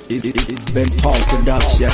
It's Ben Paul Production.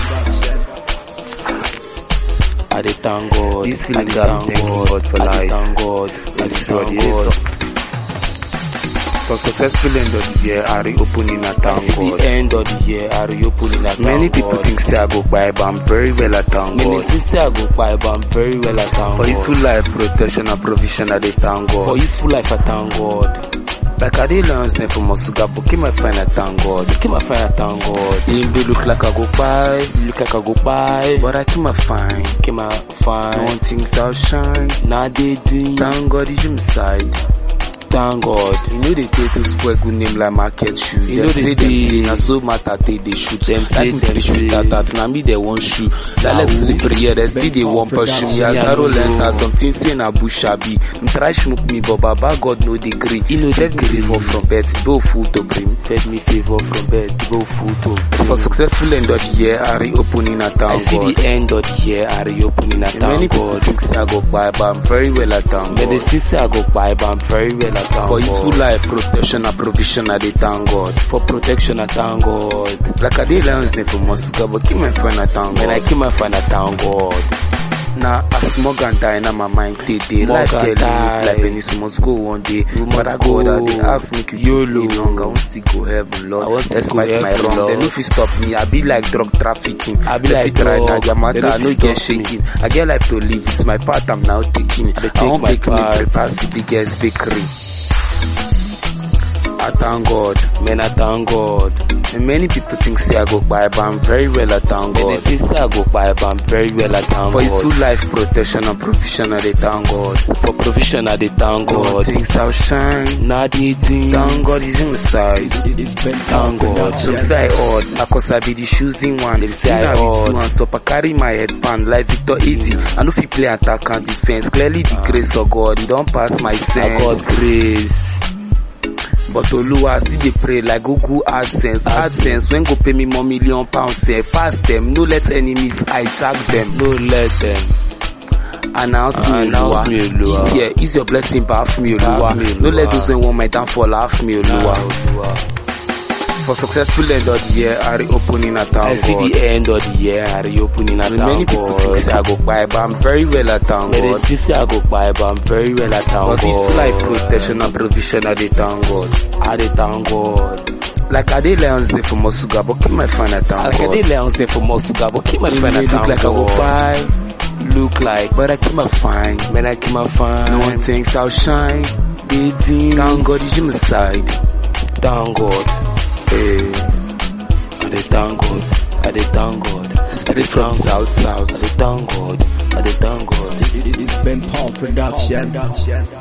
I dey thank God. This feeling got me thanking God for life. Thank God. And this is what it is. For successful end of the year, I reopening at thank God. The end of the year, I reopening at Many people think say I go by, but I'm very well at thank Many God. people say I go by, but I'm very well at thank For God. His full life protection and provision, I dey thank For God. His full life, I thank God. Like I did learn name from Osuga, but keep my fine at thank God. Keep my fine, I thank God. It do look like I go by, Look like I go by, but I keep my fine. keep my fine. No one thinks I'll shine. Now they do. Thank God is inside. Thank God. You know they take to spoil good name like market shoe. You know they say dey- na so matter they shoot. Them say Like them they shoot say- that na me they want shoe. That like slippery yeah, they still they want pursue me. As Yeah, I roll no. enter something say na bushabi. Try smoke me but baba God no degree. He no Let me degree. favor from birth, go full to brim. Let me favor from bed to go full to. For successful end of the year, I reopening a I town see God. the end of the year, I reopening at Many thank people God. think say I go buy, but I'm very well at town But the God. sister I go by, but I'm very well at thank For His full God. life protection and provision, I dey thank God. For protection, I thank God. Like I did learn name from Osuga, but keep my friend at town When I God. keep my fine, I thank God. Now as Morgan die, now my mind today. Life Morgan get die. limit, like Venice must go one day. You But must I go that go. they ask me to YOLO. live long. I want to go heaven, Lord. I want to That's go my heaven, wrong. Lord. They no fit stop me. I be like drug trafficking. I be They like fit ride drug. na their They matter. no I no fit get stop me. shaking. I get life to live. It's my part I'm now taking. dey I take won't my make me part. prepare the biggest bakery. I thank God. Man, I thank God. And many people think say I go by, but I'm very well at thank When God. the sister I go by, but I'm very well at thank For His God. full life protection and provision, I dey thank God. For provision, I dey thank God God. things I'll shine. Now they do. Thank God is inside. It's Ben Paul Thank God. Some Production. say I odd, na cause I be the choosing one. They say I odd. And so I carry my headband like Victor Eddie. I know if you play attack and defense. Clearly the grace of God, it don't pass my I sense. got grace. But Oluwa still dey pray like Google AdSense. AdSense when go pay me more £1,000,000. Say fast them, no let enemies hijack them. No let them. Announce me Announce me, Oluwa. This year is your blessing, but half me Half me, Oluwa. No let Oluwa. those who want my downfall half me Oluwa. For successful end of the year, I reopening at I thank see God. the end of the year, I reopening at Many thank people think say God. I go buy, but I'm very well at thank But the God. sister I go by, but I'm very well at thank Cause His God. life protection and provision, I dey thank God. I dey thank God. Like I dey Lions Day for Osuga, but keep my fine at thank Like I God. dey Lions Day for Osuga, but keep my It fine may at look thank like I go God. buy, Look like, but I keep my fine. when I keep my fine. No one thinks I'll shine. They do. Thank God is inside. Thank God. Hey. I dey thank God. I dey thank God. Straight from South. I dey thank God. I dey thank God. It's Ben Paul Production.